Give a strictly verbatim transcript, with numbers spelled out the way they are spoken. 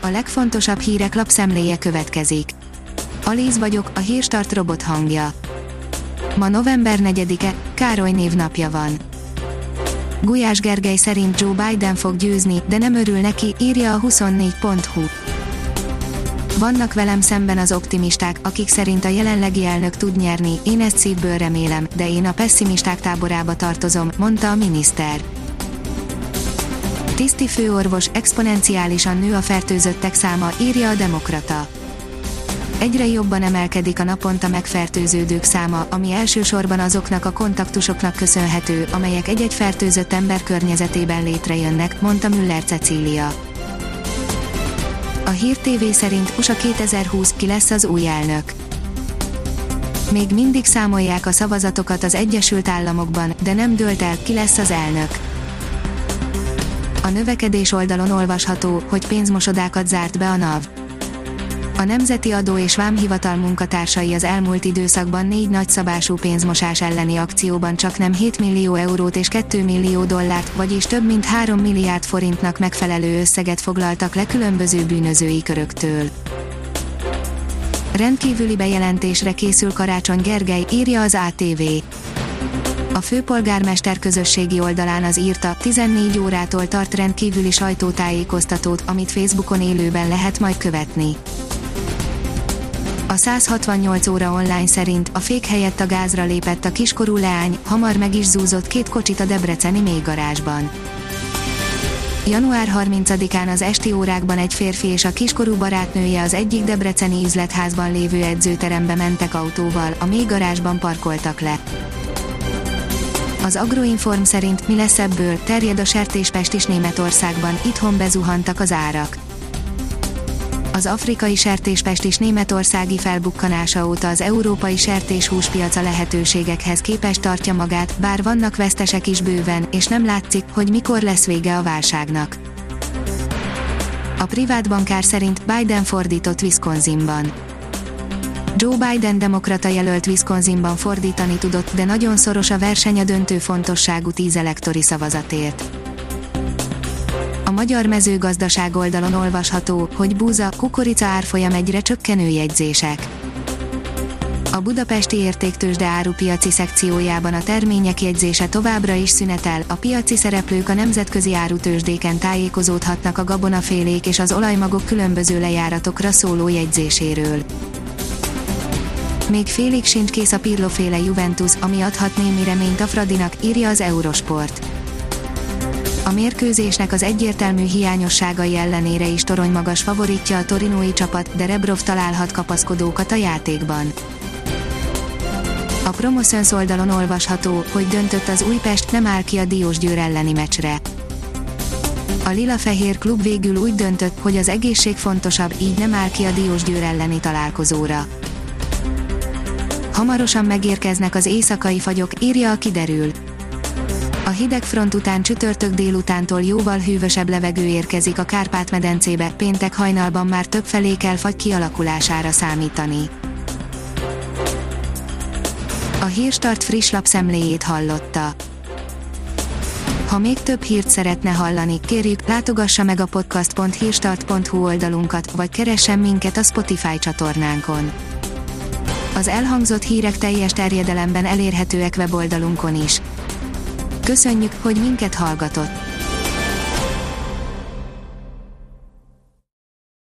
A legfontosabb hírek lapszemléje következik. Alíz vagyok, a Hírstart robot hangja. Ma november negyedike, Károly névnapja van. Gulyás Gergely szerint Joe Biden fog győzni, de nem örül neki, írja a huszonnégy pont hu. Vannak velem szemben az optimisták, akik szerint a jelenlegi elnök tud nyerni, én ezt szívből remélem, de én a pesszimisták táborába tartozom, mondta a miniszter. Tiszti főorvos, exponenciálisan nő a fertőzöttek száma, írja a Demokrata. Egyre jobban emelkedik a naponta megfertőződők száma, ami elsősorban azoknak a kontaktusoknak köszönhető, amelyek egy-egy fertőzött ember környezetében létrejönnek, mondta Müller Cecília. A Hír té vé szerint u es á kétezer-húsz, ki lesz az új elnök. Még mindig számolják a szavazatokat az Egyesült Államokban, de nem dőlt el, ki lesz az elnök. A növekedés oldalon olvasható, hogy pénzmosodákat zárt be a NAV. A Nemzeti Adó és Vámhivatal munkatársai az elmúlt időszakban négy nagyszabású pénzmosás elleni akcióban csaknem hét millió eurót és két millió dollárt, vagyis több mint három milliárd forintnak megfelelő összeget foglaltak le különböző bűnözői köröktől. Rendkívüli bejelentésre készül Karácsony Gergely, írja az á té vé. A főpolgármester közösségi oldalán az írta, tizennégy órától tart rendkívüli sajtótájékoztatót, amit Facebookon élőben lehet majd követni. A száz hatvannyolc óra online szerint a fék helyett a gázra lépett a kiskorú leány, hamar meg is zúzott két kocsit a debreceni mélygarázsban. január harmincadikán az esti órákban egy férfi és a kiskorú barátnője az egyik debreceni üzletházban lévő edzőterembe mentek autóval, a mélygarázsban parkoltak le. Az Agroinform szerint mi lesz ebből, terjed a sertéspest is Németországban, itthon bezuhantak az árak. Az afrikai sertéspest is németországi felbukkanása óta az európai sertéshúspiaca lehetőségekhez képest tartja magát, bár vannak vesztesek is bőven, és nem látszik, hogy mikor lesz vége a válságnak. A privát bankár szerint Biden fordított Wisconsinban. Joe Biden demokrata jelölt Wisconsinban fordítani tudott, de nagyon szoros a verseny a döntő fontosságú tíz elektori szavazatért. A Magyar Mezőgazdaság oldalon olvasható, hogy búza, kukorica árfolyam egyre csökkenő jegyzések. A budapesti értéktőzsde árupiaci szekciójában a termények jegyzése továbbra is szünetel, a piaci szereplők a nemzetközi árutőzsdéken tájékozódhatnak a gabonafélék és az olajmagok különböző lejáratokra szóló jegyzéséről. Még félig sincs kész a Pirlo-féle Juventus, ami adhat némi reményt a Fradinak, írja az Eurosport. A mérkőzésnek az egyértelmű hiányosságai ellenére is toronymagas favoritja a torinói csapat, de Rebrov találhat kapaszkodókat a játékban. A Promoszöns oldalon olvasható, hogy döntött az Újpest, nem áll ki a Diósgyőr elleni meccsre. A lila-fehér klub végül úgy döntött, hogy az egészség fontosabb, így nem áll ki a Diósgyőr elleni találkozóra. Hamarosan megérkeznek az éjszakai fagyok, írja a Kiderül. A hideg front után csütörtök délutántól jóval hűvösebb levegő érkezik a Kárpát-medencébe, péntek hajnalban már többfelé kell fagy kialakulására számítani. A Hírstart friss lapszemléjét hallotta. Ha még több hírt szeretne hallani, kérjük, látogassa meg a podcast pont hírstart pont hu oldalunkat, vagy keressen minket a Spotify csatornánkon. Az elhangzott hírek teljes terjedelemben elérhetőek weboldalunkon is. Köszönjük, hogy minket hallgatott!